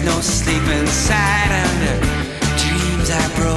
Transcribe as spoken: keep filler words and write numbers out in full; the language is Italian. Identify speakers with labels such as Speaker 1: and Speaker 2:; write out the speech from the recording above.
Speaker 1: no sleep inside, and the dreams I broke